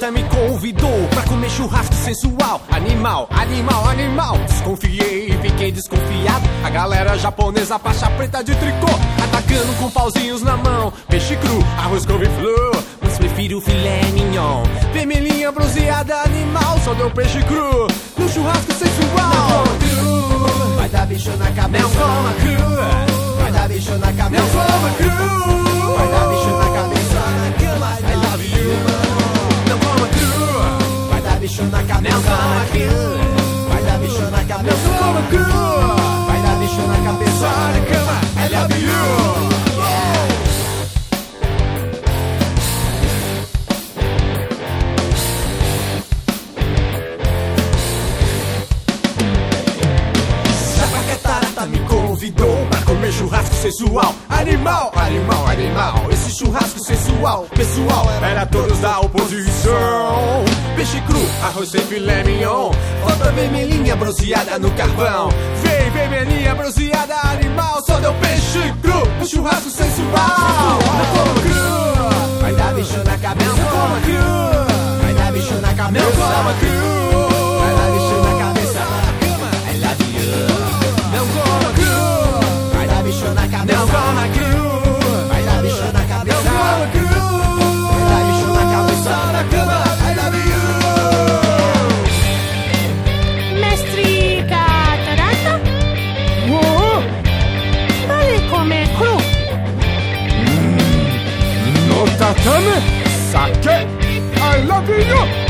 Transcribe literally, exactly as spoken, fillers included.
Tarata me convidou pra comer churrasco sensual. Animal, animal, animal. Desconfiei e fiquei desconfiado. A galera japonesa, faixa preta de tricô, atacando com pauzinhos na mão. Peixe cru, arroz couve-flor, mas prefiro filé mignon. Vermelhinha bronzeada, animal, só deu peixe cru no churrasco sensual. Não coma cru, vai dar bicho na cabeça. Não coma cru, vai dar bicho na cabeça. Não coma cru, vai dar bicho na cabeça. Na cama, I love you. Não coma cru, vai dar bicho na cabeça. Não coma cru, vai dar bicho na cabeça. Não coma cru, vai dar bicho na cabeça. Na cama, I love you. Me convidou pra comer churrasco sensual. Animal, animal, animal. Esse churrasco sensual, pessoal, era todos da oposição. Peixe cru, arroz sem filé mignon, outra vermelhinha bronzeada no carvão. Vem, vermelhinha bronzeada, animal, só deu peixe cru no churrasco sensual. Não coma cru, vai dar bicho na cabeça. Não coma cru, vai dar bicho na cabeça. Não coma cru, vai dar bicho na cabeça. I love you. Não coma cru, vai dar bicho na cabeça. Não coma cru, vai dar bicho na cabeça. Não coma cru, vai dar bicho na cabeça. Na cama, I love you. Mestre Catarata? Oh, vale comer cru? No tatame, sake, I love you.